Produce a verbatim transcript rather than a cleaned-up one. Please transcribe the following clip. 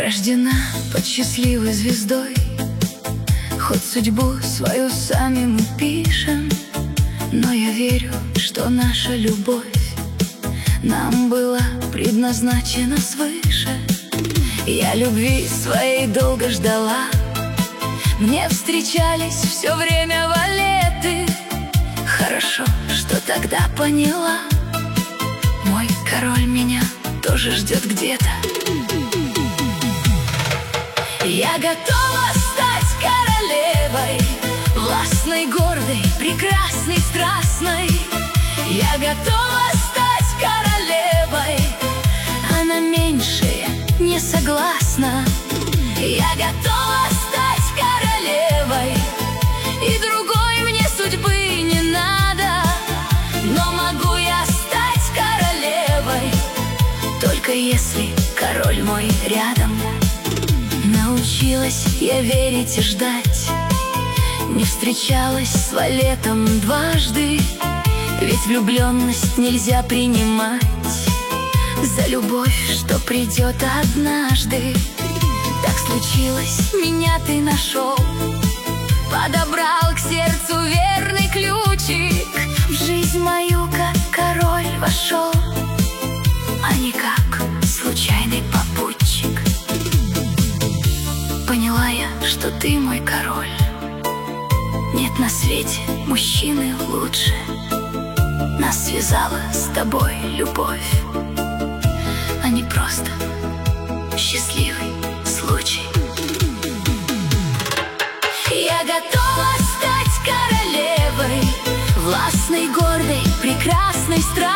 Рождена под счастливой звездой, хоть судьбу свою сами мы пишем, но я верю, что наша любовь нам была предназначена свыше. Я любви своей долго ждала, мне встречались все время валеты. Хорошо, что тогда поняла, мой король меня тоже ждет где-то. Я готова стать королевой, властной, гордой, прекрасной, страстной. Я готова стать королевой, а на меньшее не согласна. Я готова стать королевой, и другой мне судьбы не надо. Но могу я стать королевой, только если король мой рядом. Научилась я верить и ждать, не встречалась с валетом дважды, ведь влюбленность нельзя принимать за любовь, что придет однажды. Так случилось, меня ты нашел, подобрал к сердцу верный ключик, в жизнь мою как король вошел, а не как случайный попутчик. Поняла я, что ты мой король, нет на свете мужчины лучше. Нас связала с тобой любовь, а не просто счастливый случай. Я готова стать королевой, властной, гордой, прекрасной, страстной.